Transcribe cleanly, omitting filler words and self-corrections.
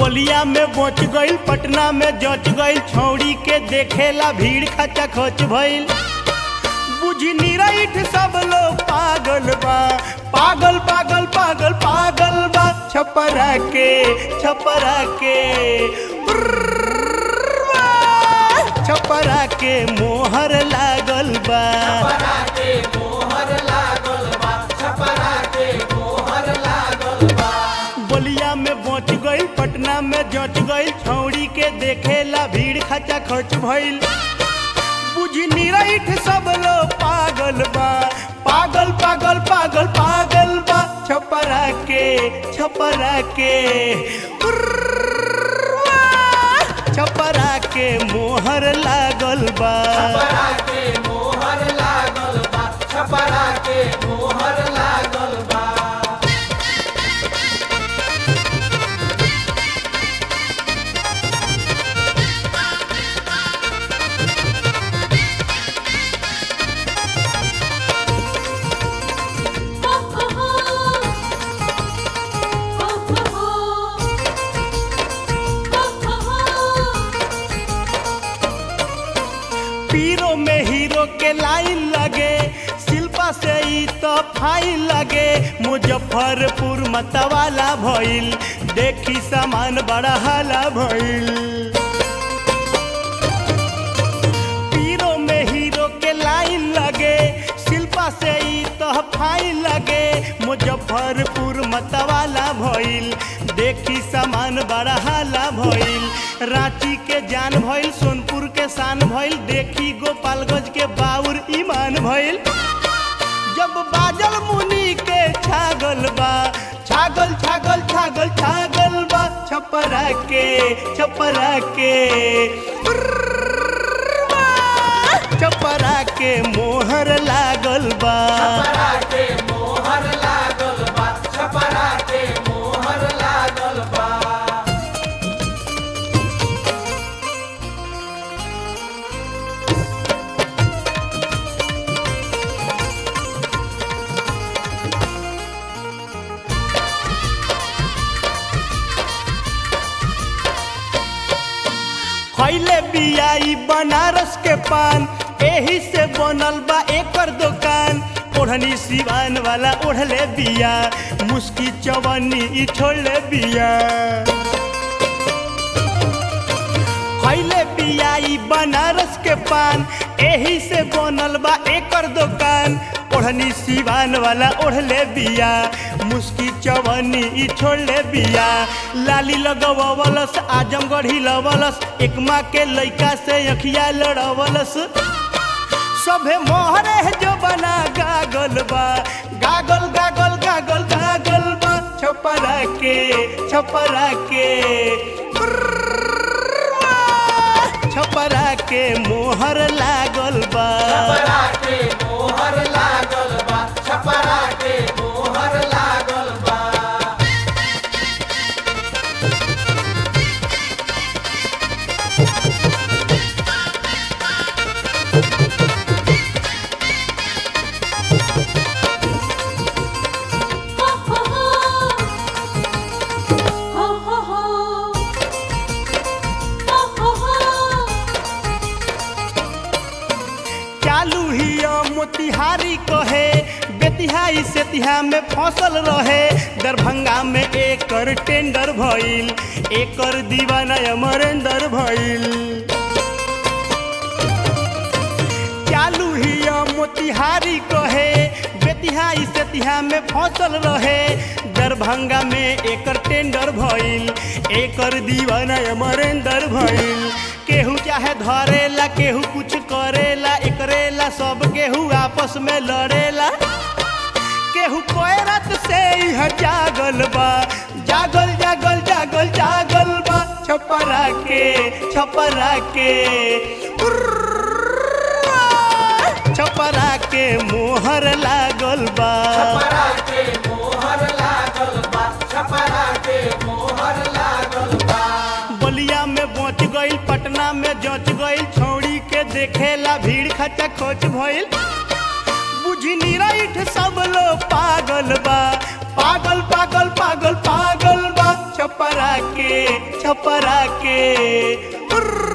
बलिया में बच गईल, पटना में जच गईल, छौड़ी के देखेला भीड़ खचा खच भइल। बुझी निराइठ सब लोग पागल बा, पागल पागल पागल पागल बा। छपरा के छपरा के मोहर लागल बा, छपरा के मोहर लागल बा, छपरा के मोहर लागल बा। बलिया में बच गईल, पटना में जच गईल, छौड़ी के देखेला भीड़ खचा खच भइल। बुझी निराइठ सब लोग पागल बा, पागल पागल पागल पागल बा। छपरा के छपरा के मोहर लागल बा, छपरा के मोहर लागल बा, छपरा के मोहर लागल बा। पीरो में हीरो के लाइन लगे, शिल्पा से ई तो फाइन लगे। मुजफ्फरपुर मतवाला भइल, देखी सामान बड़ा हाला भइल। पीरो में हीरो के लाइन लगे, शिल्पा से ई तो फाइन लगे। मुजफ्फरपुर मतवाला भइल, देखी सामान बड़ा हाला भइल। रांची के जान भइल, सोनपुर के शान भइल, देखी गोपालगंज के बाउर ईमान भइल। जब बाजल मुनि के छागल बा, छागल छागल छागल छागल बा। छपरा के छपरा के मोहर लागल बा, छपरा के मोहर लागल बा, छपरा के मोहर लागल बा। खैले बियाई बनारस के पान, एही से बनल बा एकर दुकान। ओढ़नी सिवान वाला ओढ़ले बिया, मुस्की चवन्नी ई छोड़ले बिया। खैले बियाई बनारस के पान, एही से बनल बा एकर दुकान। ओढ़नी सिवान वाला ओढ़ले बिया, मुस्की चवन्नी ई छोड़ले बिया। लाली लगवलस, आजमगढ़ी लवलस, एकमा के लइका से अखिया लड़वलस। सभे मोहरे जो बना गागल बा, गागल गागल गागल गागल बा। छपरा के छपरा के मोहर लागल बा, छपरा के मोहर लागल बा, छपरा के मोहर लागल बा। चालू हिया मोतिहारी कहे, बेतिहाई सेतिहा में फसल रहे। दरभंगा में एकर टेंडर भइल, एकर दीवाना अमरेंद्र भइल। चालू हिया मोतिहारी कहे, बेतिहाई सेतिहा में फसल रहे। दरभंगा में एकर टेंडर भइल, एकर दीवाना अमरेंद्र भइल। केहू चाहे धरेला, केहू कुछ करेला, एकरेला सब केहू आपस में लड़ेला। केहू कोयरत से इह जागल बा, जागल जागल जागल जागल बा। छपरा के छपरा के मोहर लागल बा, छपरा के मोहर लागल बा, छपरा के मोहर लागल बा। बलिया में बच गईल, पटना में जच गईल, छौड़ी के देखेला भीड़ खचा खोच भइल। बुझी निराइठ सब लोग पागल बा, पागल पागल पागल पागल बा। छपरा के छपरा के।